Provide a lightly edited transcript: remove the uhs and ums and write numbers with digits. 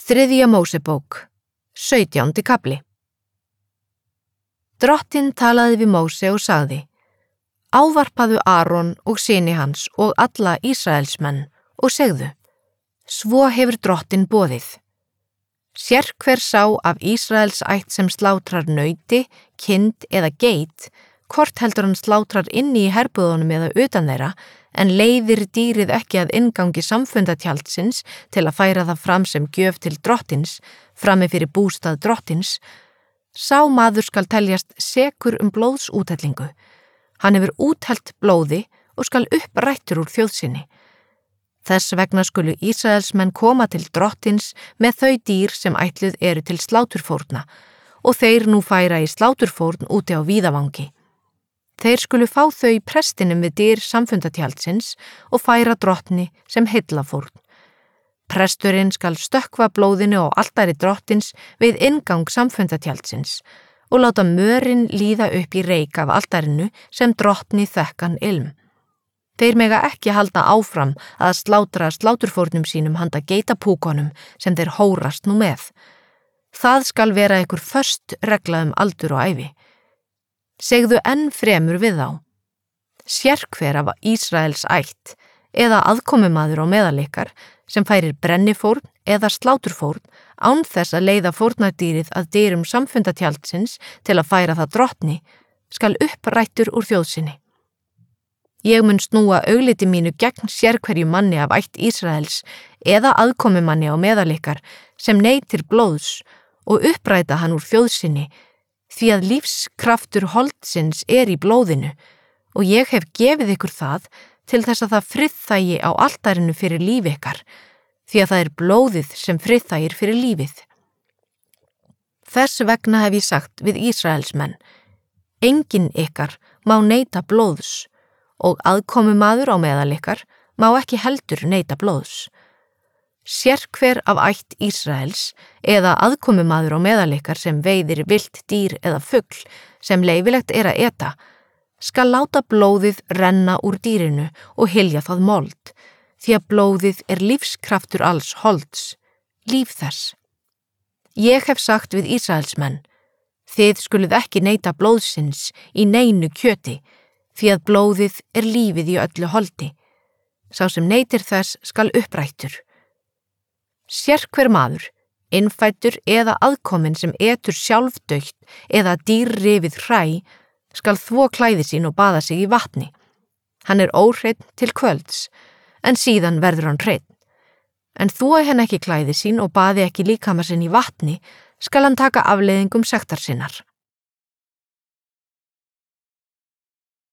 Þriðja Mósebók, 17. kafli. Drottinn talaði við Móse og sagði: Ávarpaðu Aron og syni hans og alla Ísraelsmenn og segðu: Svo hefur Drottinn boðið. Sérhver sá af Ísraels ætt sem slátrar nauti, kind eða geit, hvort heldur hann slátrar inni í herbúðunum eða utan þeirra, en leiðir dýrið ekki að inngangi samfundatjaldsins til að færa það fram sem gjöf til drottins, frammi fyrir bústað drottins, sá maður skal teljast sekur blóðsúthellingu. Hann hefur úthellt blóði og skal upprættur úr þjóð sinni. Þess vegna skulu Ísraelsmenn koma til drottins með þau dýr sem ætluð eru til sláturfórna og þeir nú færa í sláturfórn úti á víðavangi. Þeir skulu fá þau prestinum við dyr samfundatjaldsins og færa drottni sem heillafórn. Presturinn skal stökkva blóðinu á altari drottins við inngang samfundatjaldsins og láta mörinn líða upp í reik af altarinu sem drottni þekkan ilm. Þeir mega ekki halda áfram að slátra sláturfórnum sínum handa geitapúkonum sem þeir hórast nú með. Það skal vera einhver föst regla aldur og ævi. Segðu enn fremur við þá: Sérhver af Ísraels ætt eða aðkomumaður á meðal ykkar sem færir brennifórn eða sláturfórn án þess að leiða fórnardýrið að dyrum samfundatjaldsins til að færa það drottni, skal upprættur úr þjóð sinni. Ég mun snúa augliti mínu gegn sérhverju manni af ætt Ísraels eða aðkomumanni á meðal ykkar sem neytir blóðs og uppræta hann úr þjóð sinni, því að lífskraftur holdsins í blóðinu og ég hef gefið ykkur það til þess að það friðþægi á altarinu fyrir líf ykkar, því að það er blóðið sem friðþægir fyrir lífið. Þess vegna hef ég sagt við Ísraelsmenn: Enginn ykkar má neyta blóðs og aðkomumaður á meðal ykkar má ekki heldur neyta blóðs. Sérhver af ætt Ísraels eða aðkomumaður á meðal ykkar sem veiðir villt dýr eða fugl sem leyfilegt er að eta, skal láta blóðið renna úr dýrinu og hylja það mold, því að blóðið er lífskraftur alls holds, líf þess. Ég hef sagt við Ísraelsmenn: Þið skuluð ekki neyta blóðsins í neinu kjöti, því að blóðið er lífið í öllu holdi. Sá sem neytir þess skal upprættur. Sérhver maður, innfæddur eða aðkominn sem etur sjálfdautt eða dýrrifið hræ, skal þvo klæði sín og baða sig í vatni. Hann er óhreinn til kvölds, en síðan verður hann hreinn. En þvoi hann ekki klæði sín og baði ekki líkama sinn í vatni, skal hann taka afleiðingum sektar sinnar.